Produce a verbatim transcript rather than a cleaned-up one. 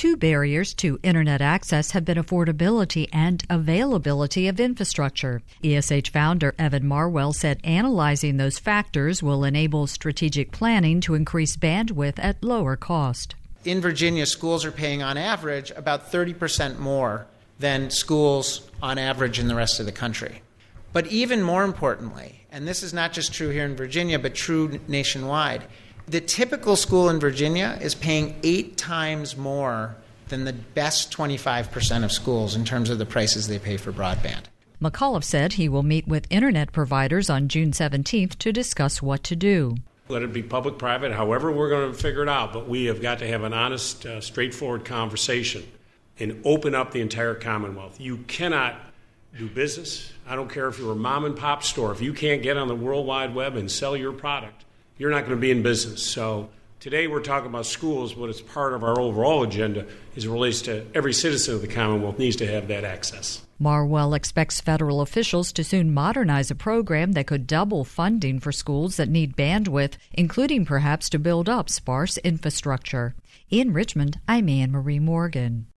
Two barriers to Internet access have been affordability and availability of infrastructure. E S H founder Evan Marwell said analyzing those factors will enable strategic planning to increase bandwidth at lower cost. In Virginia, schools are paying on average about thirty percent more than schools on average in the rest of the country. But even more importantly, and this is not just true here in Virginia, but true nationwide, the typical school in Virginia is paying eight times more than the best twenty-five percent of schools in terms of the prices they pay for broadband. McAuliffe said he will meet with Internet providers on June seventeenth to discuss what to do. Let it be public-private, however we're going to figure it out, but we have got to have an honest, uh, straightforward conversation and open up the entire Commonwealth. You cannot do business. I don't care if you're a mom-and-pop store. If you can't get on the World Wide Web and sell your product, you're not going to be in business. So today we're talking about schools, but it's part of our overall agenda as it relates to every citizen of the Commonwealth needs to have that access. Marwell expects federal officials to soon modernize a program that could double funding for schools that need bandwidth, including perhaps to build up sparse infrastructure. In Richmond, I'm Anne Marie Morgan.